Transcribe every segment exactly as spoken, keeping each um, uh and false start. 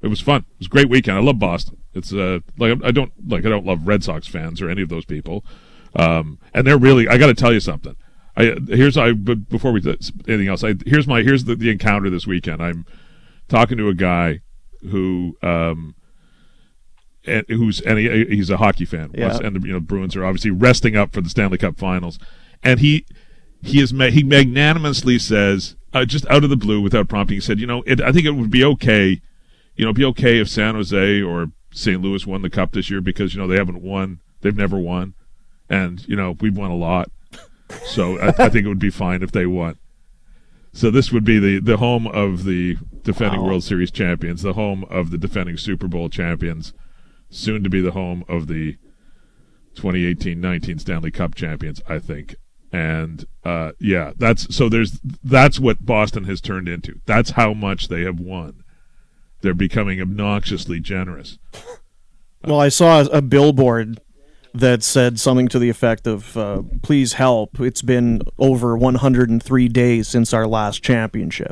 was fun. It was a great weekend. I love Boston. It's uh like I don't like I don't love Red Sox fans or any of those people, um, and they're really. I got to tell you something. I here's I but before we do anything else. I here's my here's the, the encounter this weekend. I'm talking to a guy who um and who's and he, he's a hockey fan. Yeah. And the, you know Bruins are obviously resting up for the Stanley Cup Finals, and he he is he magnanimously says uh, just out of the blue without prompting, he said, you know, it, I think it would be okay, you know, it'd be okay if San Jose or Saint Louis won the cup this year because you know they haven't won, they've never won, and you know we've won a lot. So I, I think it would be fine if they won. So this would be the, the home of the defending wow. World Series champions, the home of the defending Super Bowl champions, soon to be the home of the twenty eighteen nineteen Stanley Cup champions, I think. And uh, yeah, that's so. There's that's what Boston has turned into. That's how much they have won. They're becoming obnoxiously generous. Well, I saw a billboard that said something to the effect of, uh, please help, it's been over one hundred three days since our last championship.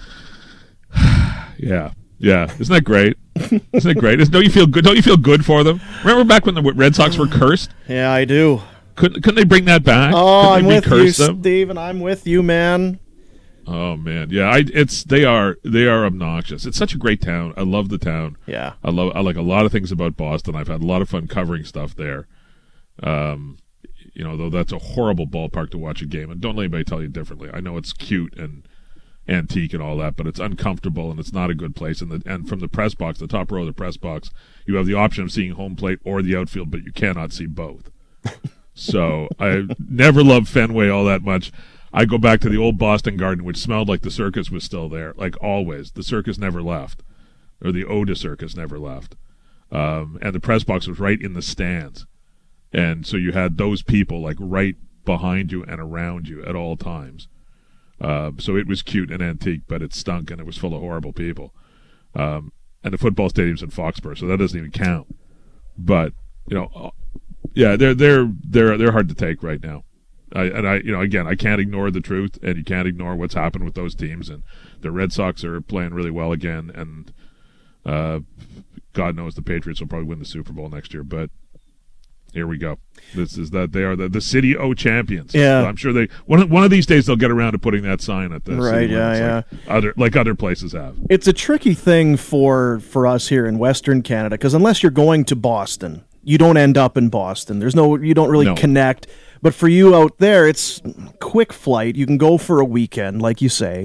Yeah, yeah. Isn't that great? Isn't that great? Isn't, don't you feel good? Don't you feel good for them? Remember back when the Red Sox were cursed? Yeah, I do. Couldn't, couldn't they bring that back? Oh, I'm with you, them? Steve, and I'm with you, man. Oh man, yeah, I, it's they are they are obnoxious. It's such a great town. I love the town. Yeah, I love I like a lot of things about Boston. I've had a lot of fun covering stuff there. Um, you know, though that's a horrible ballpark to watch a game, and don't let anybody tell you differently. I know it's cute and antique and all that, but it's uncomfortable and it's not a good place. And the and from the press box, the top row of the press box, you have the option of seeing home plate or the outfield, but you cannot see both. So I never loved Fenway all that much. I go back to the old Boston Garden, which smelled like the circus was still there, like always. The circus never left, or the Oda circus never left, um, and the press box was right in the stands. And so you had those people like right behind you and around you at all times. Uh, so it was cute and antique, but it stunk and it was full of horrible people. Um, and the football stadium's in Foxborough, so that doesn't even count. But you know, yeah, they're they're they're they're hard to take right now. I, and I, you know, again, I can't ignore the truth, and you can't ignore what's happened with those teams. And the Red Sox are playing really well again, and uh, God knows the Patriots will probably win the Super Bowl next year, but. Here we go. This is that they are the, the City O champions. Yeah, so I'm sure they one of, one of these days they'll get around to putting that sign at the right. city Yeah, limits yeah. like other like other places have. It's a tricky thing for for us here in Western Canada because unless you're going to Boston, you don't end up in Boston. There's no you don't really No. connect. But for you out there, it's quick flight. You can go for a weekend, like you say,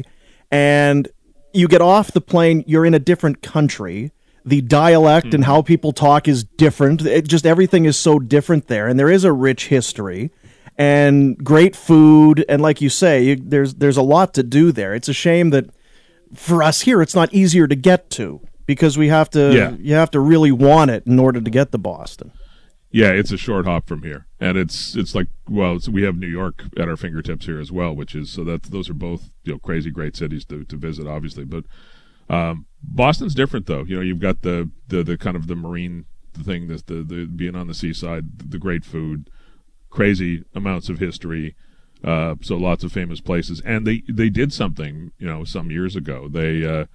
and you get off the plane. You're in a different country. The dialect and how people talk is different. It just everything is so different there, and there is a rich history and great food. And like you say, you, there's there's a lot to do there. It's a shame that for us here, it's not easier to get to because we have to Yeah. you have to really want it in order to get to Boston. Yeah, it's a short hop from here, and it's it's like well, it's, we have New York at our fingertips here as well, which is so that those are both you know crazy great cities to to visit, obviously, but. Um, Boston's different though. You know, you've got the, the, the kind of the marine thing, the, the the being on the seaside, the great food, crazy amounts of history, uh, so lots of famous places. And they, they did something, you know, some years ago. They uh,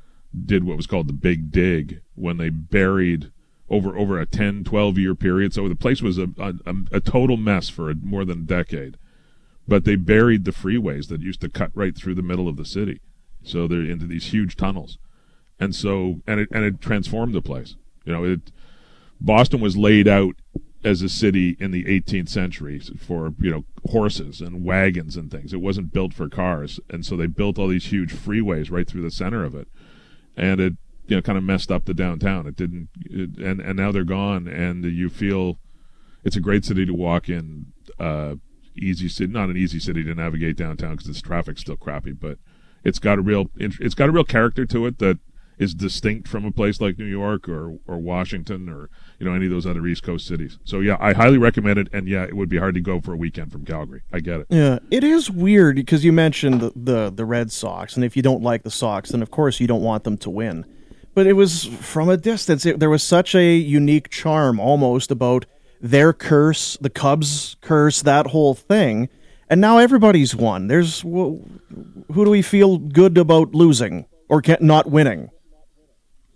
did what was called the Big Dig when they buried over over a ten, twelve year period. So the place was a a, a total mess for a, more than a decade. But they buried the freeways that used to cut right through the middle of the city. So they're into these huge tunnels, and so and it and it transformed the place. You know, it Boston was laid out as a city in the eighteenth century for you know horses and wagons and things. It wasn't built for cars, and so they built all these huge freeways right through the center of it, and it you know kind of messed up the downtown. It didn't, it, and and now they're gone, and you feel it's a great city to walk in. Uh, easy city, not an easy city to navigate downtown because its traffic's still crappy, but. It's got a real it's got a real character to it that is distinct from a place like New York or, or Washington or you know any of those other East Coast cities. So yeah, I highly recommend it. And yeah, it would be hard to go for a weekend from Calgary. I get it. Yeah, it is weird because you mentioned the, the the Red Sox, and if you don't like the Sox, then of course you don't want them to win. But it was from a distance. It, there was such a unique charm almost about their curse, the Cubs curse, that whole thing. And now everybody's won. There's who do we feel good about losing or not winning?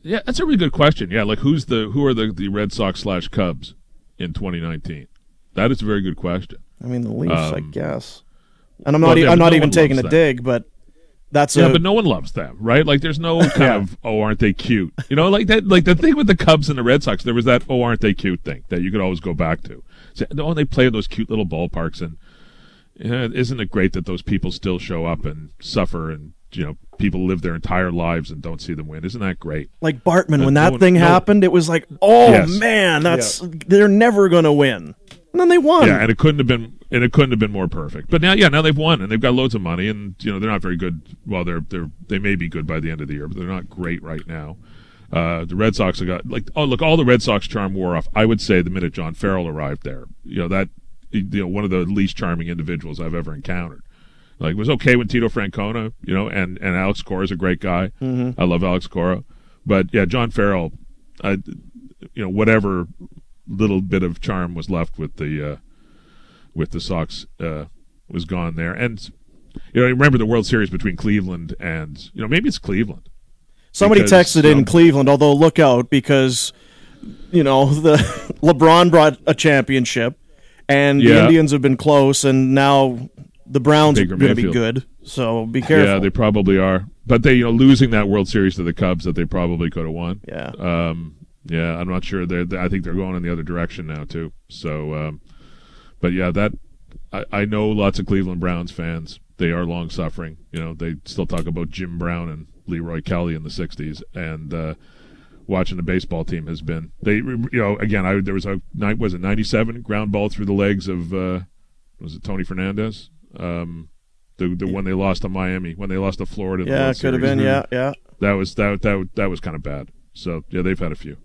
Yeah, that's a really good question. Yeah, like who's the who are the, the Red Sox slash Cubs in twenty nineteen? That is a very good question. I mean, the Leafs, um, I guess. And I'm well, not. Yeah, I'm not no even taking a them. dig, but that's yeah. a, But no one loves them, right? Like, there's no kind Yeah. of oh, aren't they cute? You know, like that. Like the thing with the Cubs and the Red Sox, there was that oh, aren't they cute thing that you could always go back to. So, oh, they play in those cute little ballparks, and yeah, isn't it great that those people still show up and suffer, and you know, people live their entire lives and don't see them win? Isn't that great? like Bartman, But when no that one- thing no- happened, it was like, oh Yes. man, that's they're never going to win. And then they won. Yeah, and it couldn't have been, and it couldn't have been more perfect. But now, yeah, now they've won, and they've got loads of money, and you know they're not very good. Well, they're they're they may be good by the end of the year, but they're not great right now. Uh, the Red Sox have got like oh look, all the Red Sox charm wore off. I would say the minute John Farrell arrived there, you know that you know one of the least charming individuals I've ever encountered. Like, it was okay with Tito Francona, you know, and and Alex Cora is a great guy. Mm-hmm. I love Alex Cora, but yeah, John Farrell, I, you know, whatever little bit of charm was left with the. Uh, with the Sox uh, was gone there. And, you know, I remember the World Series between Cleveland and, you know, maybe it's Cleveland. Somebody Because, texted you in know, Cleveland, although look out because, you know, the LeBron brought a championship, and the Yeah. Indians have been close, and now the Browns Baker are going to be Mayfield. good. So be careful. Yeah, they probably are. But they, you know, losing that World Series to the Cubs that they probably could have won. Yeah. Um, yeah, I'm not sure. They're, I think they're going in the other direction now, too. So, um, but yeah, that I, I know lots of Cleveland Browns fans. They are long suffering. You know, they still talk about Jim Brown and Leroy Kelly in the sixties, and uh, watching the baseball team has been. They, you know, again, I there was a night was it ninety-seven ground ball through the legs of uh, was it Tony Fernandez? Um, the the one they lost to Miami, when they lost to Florida. In the yeah, World it could have Series. been. Yeah, yeah. That was that that that was kind of bad. So yeah, they've had a few.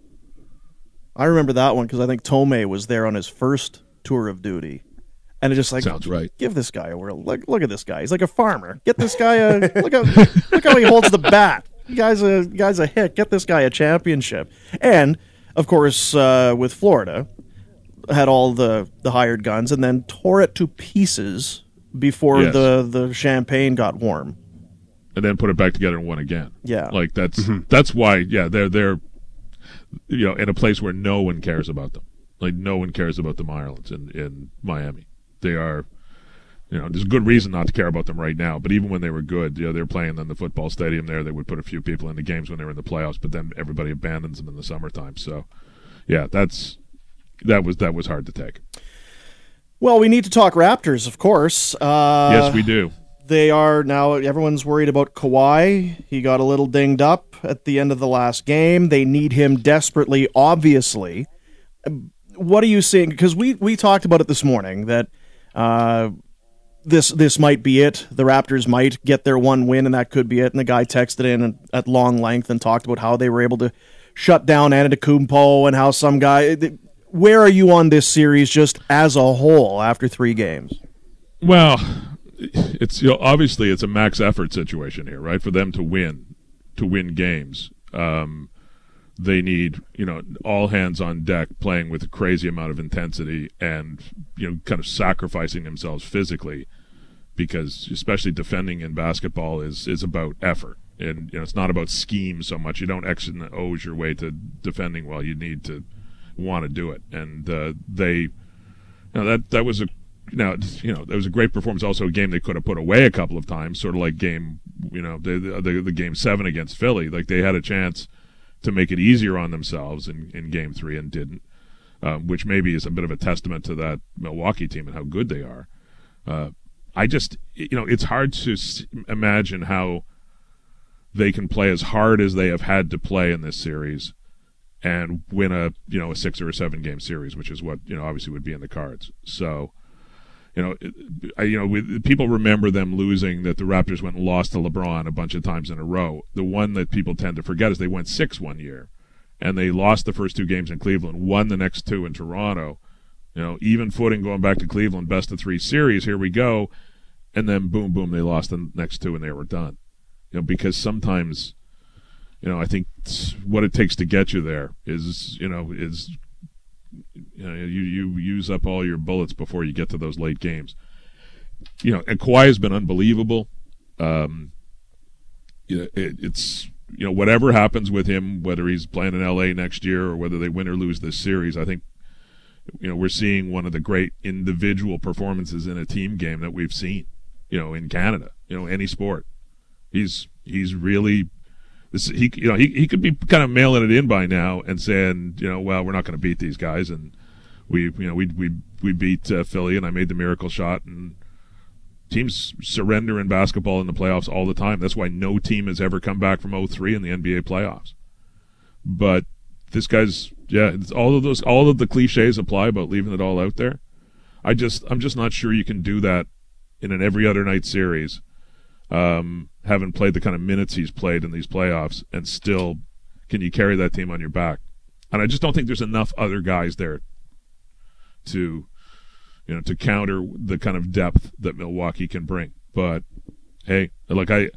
I remember that one because I think Tomei was there on his first tour of duty. And it's just like, Sounds right. Give this guy a whirl. Look, look at this guy. He's like a farmer. Get this guy a look how look how he holds the bat. The guy's a guy's a hit. Get this guy a championship. And of course, uh, with Florida, had all the the hired guns, and then tore it to pieces before Yes. the the champagne got warm. And then put it back together and won again. Yeah. Like that's that's why. Yeah, they're they're you know in a place where no one cares about them. Like no one cares about the Marlins in in Miami. They are, you know, there's a good reason not to care about them right now. But even when they were good, you know, they're playing in the football stadium there. They would put a few people in the games when they were in the playoffs, but then everybody abandons them in the summertime. So, yeah, that's that was that was hard to take. Well, we need to talk Raptors, of course. Uh, Yes, we do. They are now, everyone's worried about Kawhi. He got a little dinged up at the end of the last game. They need him desperately, obviously. What are you seeing? Because we, we talked about it this morning, that uh, this this might be it. The Raptors might get their one win, and that could be it. And the guy texted in at long length and talked about how they were able to shut down Antetokounmpo and how some guy... Where are you on this series just as a whole after three games? Well, it's you know, obviously it's a max effort situation here, right? For them to win, to win games, um, they need you know all hands on deck, playing with a crazy amount of intensity, and you know kind of sacrificing themselves physically, because especially defending in basketball is is about effort, and you know it's not about scheme so much. You don't X and O's your way to defending well. You need to want to do it, and uh, they, you know, that that was a. Now, you know, that was a great performance. Also, a game they could have put away a couple of times, sort of like game, you know, the the, the game seven against Philly. Like they had a chance to make it easier on themselves in, in game three and didn't, um, which maybe is a bit of a testament to that Milwaukee team and how good they are. Uh, I just, you know, it's hard to s- imagine how they can play as hard as they have had to play in this series and win a, you know, a six or a seven game series, which is what, you know, obviously would be in the cards. So, you know, I, you know, we, people remember them losing, that the Raptors went and lost to LeBron a bunch of times in a row. The one that people tend to forget is they went six one year, and they lost the first two games in Cleveland, won the next two in Toronto. You know, even footing going back to Cleveland, best of three series, here we go, and then boom, boom, they lost the next two and they were done. You know, because sometimes, you know, I think what it takes to get you there is, you know, is. You know, you, you use up all your bullets before you get to those late games. You know, and Kawhi has been unbelievable. Um, you know, it, it's you know, whatever happens with him, whether he's playing in L A next year or whether they win or lose this series, I think, you know, we're seeing one of the great individual performances in a team game that we've seen, you know, in Canada, you know, any sport. He's he's really this he you know he he could be kind of mailing it in by now and saying, you know, well, we're not going to beat these guys, and we you know we we we beat uh, Philly and I made the miracle shot, and teams surrender in basketball in the playoffs all the time. That's why no team has ever come back from oh three in the N B A playoffs. But this guy's yeah, it's all of those all of the cliches apply about leaving it all out there. I just I'm just not sure you can do that in an every other night series. Um, haven't played the kind of minutes he's played in these playoffs, and still can you carry that team on your back? And I just don't think there's enough other guys there to, you know, to counter the kind of depth that Milwaukee can bring. But hey, like I,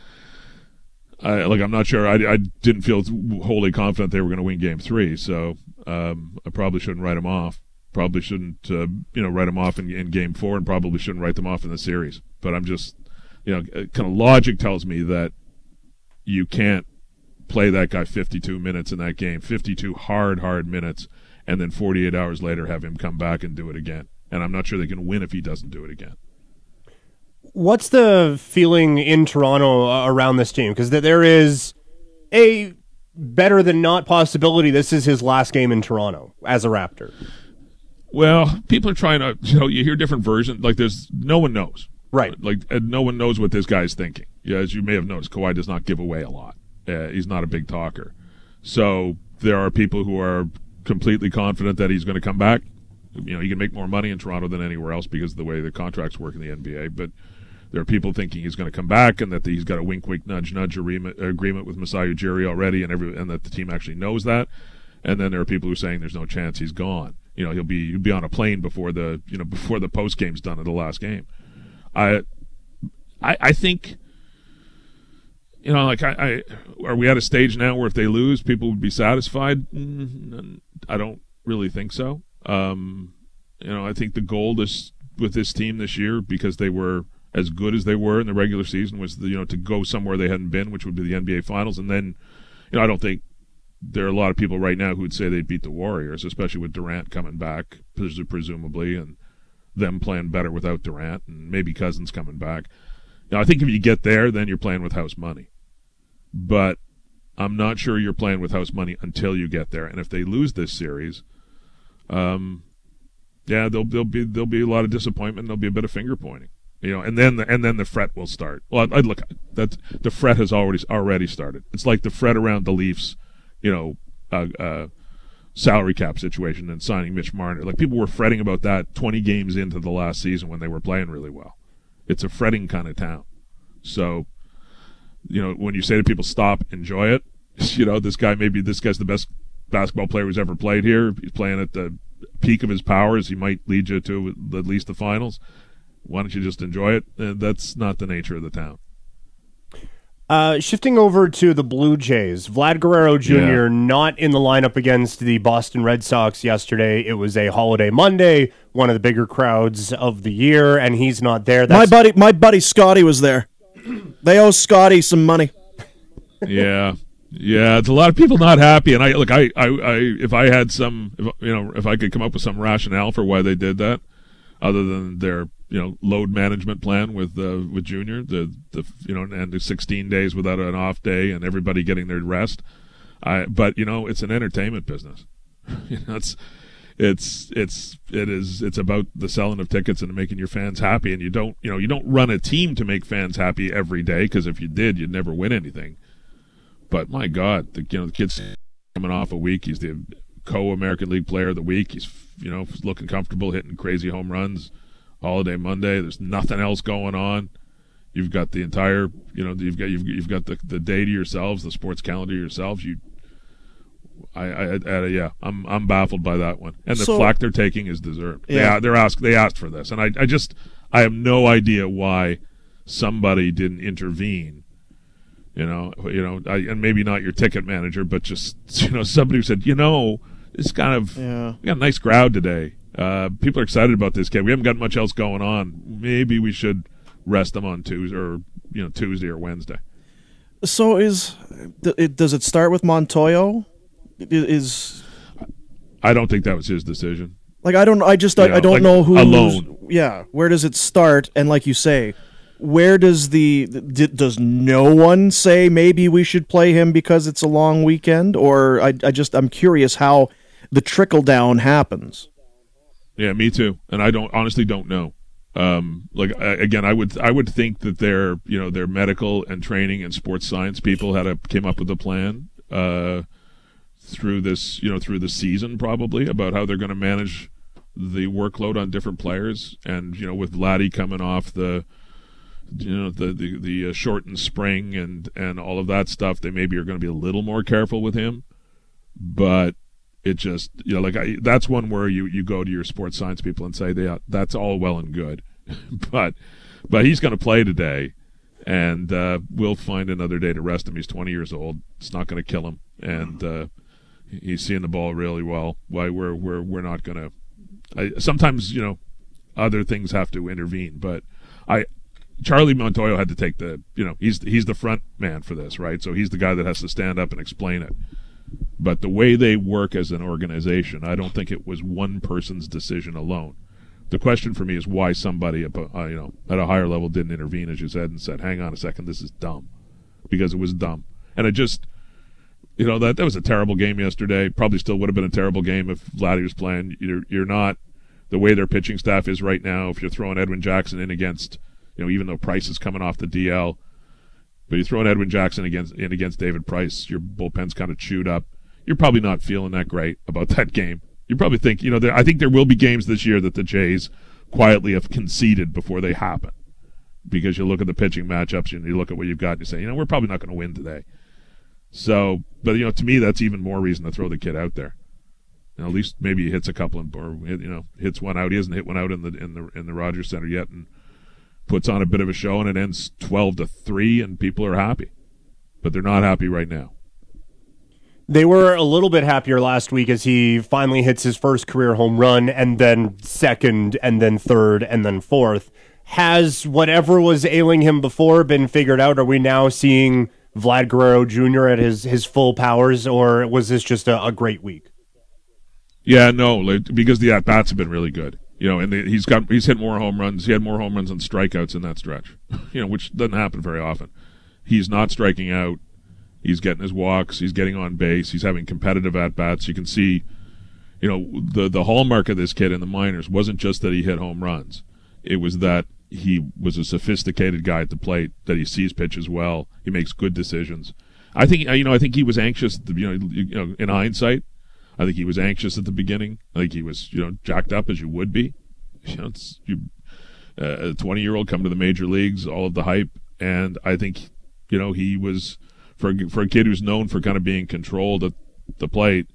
I like I'm not sure. I, I didn't feel wholly confident they were going to win Game Three, so um, I probably shouldn't write them off. Probably shouldn't, uh, you know, write them off in, in Game Four, and probably shouldn't write them off in the series. But I'm just. You know, kind of logic tells me that you can't play that guy fifty-two minutes in that game, fifty-two hard, hard minutes, and then forty-eight hours later have him come back and do it again. And I'm not sure they can win if he doesn't do it again. What's the feeling in Toronto around this team? Because there is a better than not possibility this is his last game in Toronto as a Raptor. Well, people are trying to, you know, you hear different versions. Like, there's, no one knows. Right. Like, and no one knows what this guy's thinking. Yeah, as you may have noticed, Kawhi does not give away a lot. Uh, he's not a big talker. So there are people who are completely confident that he's going to come back. You know, he can make more money in Toronto than anywhere else because of the way the contracts work in the N B A. But there are people thinking he's going to come back and that he's got a wink, wink, nudge, nudge agreement, agreement with Masai Ujiri already, and every and that the team actually knows that. And then there are people who are saying there's no chance he's gone. You know, he'll be he'll be on a plane before the you know before the post game's done of the last game. I, I, I think, you know, like I, I, are we at a stage now where if they lose, people would be satisfied? Mm, I don't really think so. Um, you know, I think the goal is with this team this year, because they were as good as they were in the regular season, was the, you know to go somewhere they hadn't been, which would be the N B A Finals. And then, you know, I don't think there are a lot of people right now who would say they'd beat the Warriors, especially with Durant coming back, presumably, and them playing better without Durant, and maybe Cousins coming back. Now, I think if you get there, then you're playing with house money. But I'm not sure you're playing with house money until you get there. And if they lose this series, um, yeah, there'll, there'll be there'll be a lot of disappointment. There'll be a bit of finger pointing, you know, and then the, and then the fret will start. Well, I, I look, that the fret has already already started. It's like the fret around the Leafs, you know, uh, uh, salary cap situation and signing Mitch Marner. Like, people were fretting about that twenty games into the last season when they were playing really well. It's a fretting kind of town. So, you know, when you say to people, stop, enjoy it, you know, this guy, maybe this guy's the best basketball player who's ever played here. He's playing at the peak of his powers. He might lead you to at least the finals. Why don't you just enjoy it? And that's not the nature of the town. Uh, shifting over to the Blue Jays, Vlad Guerrero Junior Yeah. not in the lineup against the Boston Red Sox yesterday. It was a holiday Monday, one of the bigger crowds of the year, and he's not there. That's... My buddy, my buddy Scotty was there. They owe Scotty some money. Yeah, yeah. It's a lot of people not happy, and I look. I, I, I if I had some, if, you know, if I could come up with some rationale for why they did that, other than their, you know, load management plan with uh, with Junior, the the you know, and the sixteen days without an off day and everybody getting their rest. I but you know, it's an entertainment business. you know, it's it's it's it is it's about the selling of tickets and making your fans happy. And you don't you know you don't run a team to make fans happy every day, because if you did, you'd never win anything. But my God, the you know the kid's coming off a week. He's the co-American League Player of the Week. He's you know looking comfortable, hitting crazy home runs. Holiday Monday. There's nothing else going on. You've got the entire, you know, you've got you've you've got the, the day to yourselves, the sports calendar yourselves. You, I, I, I yeah, I'm I'm baffled by that one. And the so, flack they're taking is deserved. Yeah, they, they're asked they asked for this, and I I just I have no idea why somebody didn't intervene. You know, you know, I, and maybe not your ticket manager, but just you know somebody who said, you know, it's kind of yeah. we got a nice crowd today. Uh, people are excited about this kid. We haven't got much else going on. Maybe we should rest them on Tuesday or you know Tuesday or Wednesday. So is it, does it start with Montoyo? Is I don't think that was his decision. Like I don't I just I, Yeah, I don't like, know who alone. Yeah, where does it start? And like you say, where does the d- does no one say maybe we should play him because it's a long weekend? Or I I just I'm curious how the trickle down happens. Yeah, me too. And I don't honestly don't know. Um, like I, again, I would I would think that their you know their medical and training and sports science people had a came up with a plan uh, through this you know through the season probably about how they're going to manage the workload on different players. And you know with Vladdy coming off the you know the the, the uh, shortened spring and and all of that stuff, they maybe are going to be a little more careful with him. But it just, you know, like I, that's one where you, you go to your sports science people and say, yeah, that's all well and good, but but he's going to play today, and uh, we'll find another day to rest him. He's twenty years old. It's not going to kill him, and uh, he's seeing the ball really well. Why we're we're we're not going to. Sometimes you know, other things have to intervene, but I. Charlie Montoyo had to take the, you know, he's he's the front man for this, right? So he's the guy that has to stand up and explain it. But the way they work as an organization, I don't think it was one person's decision alone. The question for me is why somebody, uh, you know, at a higher level didn't intervene, as you said, and said, "Hang on a second, this is dumb," because it was dumb. And it just, you know, that that was a terrible game yesterday. Probably still would have been a terrible game if Vladdy was playing. You're you're not the way their pitching staff is right now. If you're throwing Edwin Jackson in against, you know, even though Price is coming off the D L. But you're throwing Edwin Jackson against in against David Price, your bullpen's kind of chewed up. You're probably not feeling that great about that game. You probably think, you know, there, I think there will be games this year that the Jays quietly have conceded before they happen. Because you look at the pitching matchups and you look at what you've got and you say, you know, we're probably not going to win today. So, but, you know, to me, that's even more reason to throw the kid out there. You know, at least maybe he hits a couple and, or, you know, hits one out. He hasn't hit one out in the in the in the Rogers Center yet, and puts on a bit of a show, and it ends twelve to three, and people are happy. But they're not happy right now. They were a little bit happier last week as he finally hits his first career home run, and then second, and then third, and then fourth. Has whatever was ailing him before been figured out? Are we now seeing Vlad Guerrero Junior at his, his full powers, or was this just a, a great week? Yeah, no, like, because the at-bats have been really good. You know, and the, he's got he's hit more home runs. He had more home runs and strikeouts in that stretch. You know, which doesn't happen very often. He's not striking out. He's getting his walks. He's getting on base. He's having competitive at bats. You can see, you know, the the hallmark of this kid in the minors wasn't just that he hit home runs. It was that he was a sophisticated guy at the plate. That he sees pitches well. He makes good decisions. I think you know. I think he was anxious. You know, you know, in hindsight. I think he was anxious at the beginning. I think he was, you know, jacked up as you would be. You know, it's you, uh, a twenty-year-old come to the major leagues, all of the hype, and I think, you know, he was for for a kid who's known for kind of being controlled at the plate.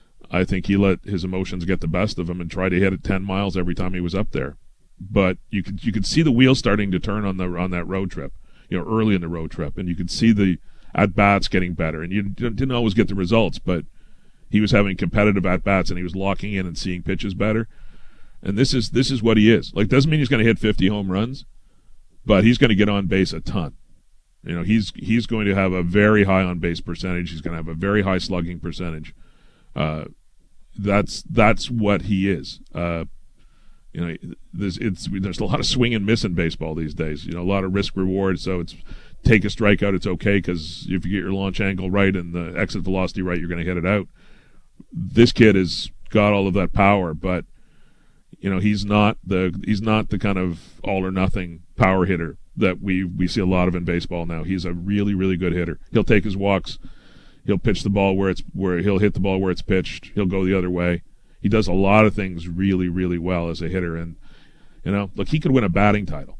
I think he let his emotions get the best of him and tried to hit it ten miles every time he was up there. But you could you could see the wheels starting to turn on the on that road trip, you know, early in the road trip, and you could see the at bats getting better, and you didn't always get the results, but he was having competitive at-bats, and he was locking in and seeing pitches better. And this is this is what he is. Like, doesn't mean he's going to hit fifty home runs, but he's going to get on base a ton. You know, he's he's going to have a very high on-base percentage. He's going to have a very high slugging percentage. Uh, that's that's what he is. Uh, you know, there's it's there's a lot of swing and miss in baseball these days. You know, a lot of risk reward. So it's take a strikeout, it's okay because if you get your launch angle right and the exit velocity right, you're going to hit it out. This kid has got all of that power, but you know he's not the he's not the kind of all or nothing power hitter that we we see a lot of in baseball now. He's a really really good hitter. He'll take his walks. He'll pitch the ball where it's where he'll hit the ball where it's pitched. He'll go the other way. He does a lot of things really really well as a hitter, and you know, look, he could win a batting title.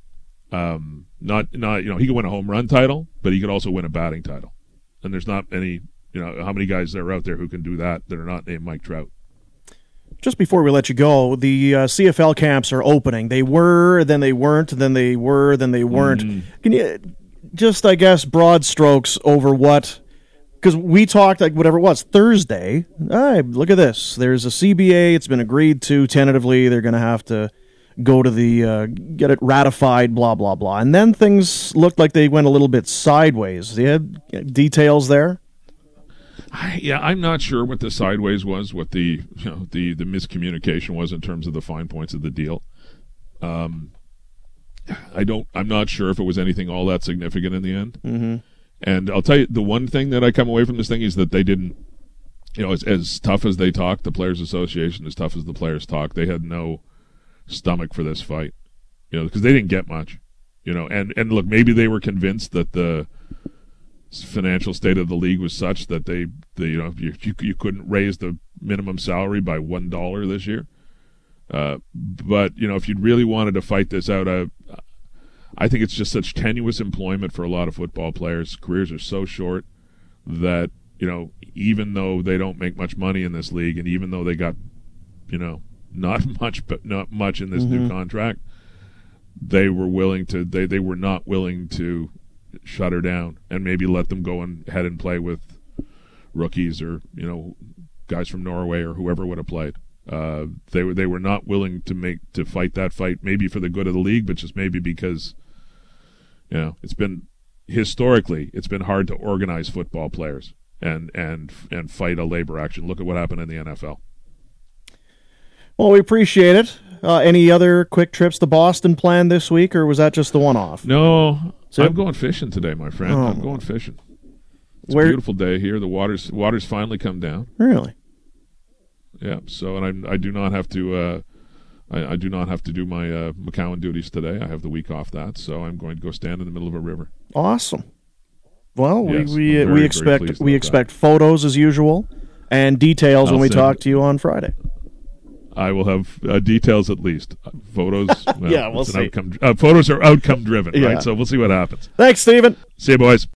Um, not not you know he could win a home run title, but he could also win a batting title. And there's not any. You know, how many guys are out there who can do that that are not named Mike Trout? Just before we let you go, the uh, C F L camps are opening. They were, then they weren't, then they were, then they weren't. Mm. Can you just, I guess, broad strokes over what? Because we talked, like, whatever it was, Thursday. All right, look at this. There's a C B A. It's been agreed to tentatively. They're going to have to go to the uh, get it ratified, blah blah blah. And then things looked like they went a little bit sideways. They had details there. I, yeah, I'm not sure what the sideways was, what the you know the the miscommunication was in terms of the fine points of the deal. Um, I don't. I'm not sure if it was anything all that significant in the end. Mm-hmm. And I'll tell you, the one thing that I come away from this thing is that they didn't. You know, as, as tough as they talked, the Players Association, as tough as the players talked, they had no stomach for this fight. You know, because they didn't get much. You know, and and look, maybe they were convinced that the financial state of the league was such that they, they you know, you, you you couldn't raise the minimum salary by one dollar this year. Uh, but you know, if you really wanted to fight this out, uh, I think it's just such tenuous employment for a lot of football players. Careers are so short that you know, even though they don't make much money in this league, and even though they got, you know, not much, but not much in this mm-hmm. new contract, they were willing to. They they were not willing to shut her down and maybe let them go and head and play with rookies or you know guys from Norway or whoever would have played. Uh, they were they were not willing to make to fight that fight, maybe for the good of the league, but just maybe because you know it's been historically it's been hard to organize football players and and and fight a labor action. Look at what happened in the N F L. Well, we appreciate it. Uh, any other quick trips to Boston planned this week, or was that just the one-off? No, so, I'm going fishing today, my friend. Oh. I'm going fishing. It's Where, a beautiful day here. The water's water's finally come down. Really? Yeah. So, and I I do not have to uh, I, I do not have to do my uh, McCowan duties today. I have the week off that, so I'm going to go stand in the middle of a river. Awesome. Well, yes, we we, very, we expect we expect that. photos as usual and details I'll when we send, talk to you on Friday. I will have uh, details at least. Photos. Well, yeah, we'll see. Outcome, uh, photos are outcome driven, yeah. right? So we'll see what happens. Thanks, Stephen. See you, boys.